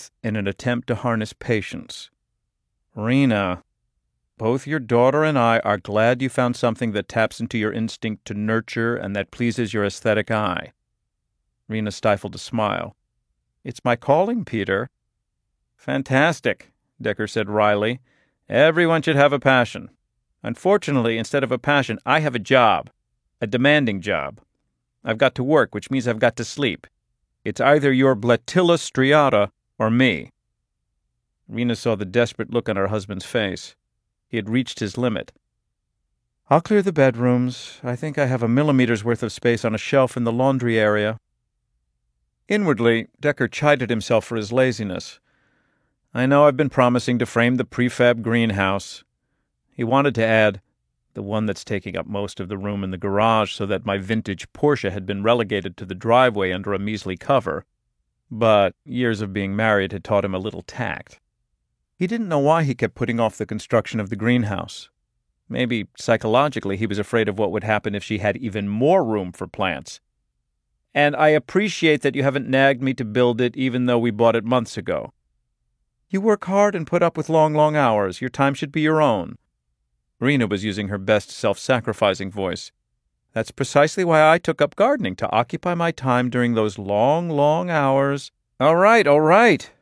breath in an attempt to harness patience. "Rena, both your daughter and I are glad you found something that taps into your instinct to nurture and that pleases your aesthetic eye." Rena stifled a smile. "It's my calling, Peter." "Fantastic," Decker said wryly. "Everyone should have a passion. Unfortunately, instead of a passion, I have a job. A demanding job. I've got to work, which means I've got to sleep. It's either your Blatilla striata or me." Rena saw the desperate look on her husband's face. He had reached his limit. "I'll clear the bedrooms. I think I have a millimeter's worth of space on a shelf in the laundry area." Inwardly, Decker chided himself for his laziness. "I know I've been promising to frame the prefab greenhouse." He wanted to add, "the one that's taking up most of the room in the garage so that my vintage Porsche had been relegated to the driveway under a measly cover." But years of being married had taught him a little tact. He didn't know why he kept putting off the construction of the greenhouse. Maybe psychologically he was afraid of what would happen if she had even more room for plants. "And I appreciate that you haven't nagged me to build it even though we bought it months ago." "You work hard and put up with long, long hours. Your time should be your own." Rena was using her best self-sacrificing voice. "That's precisely why I took up gardening, to occupy my time during those long, long hours." All right,"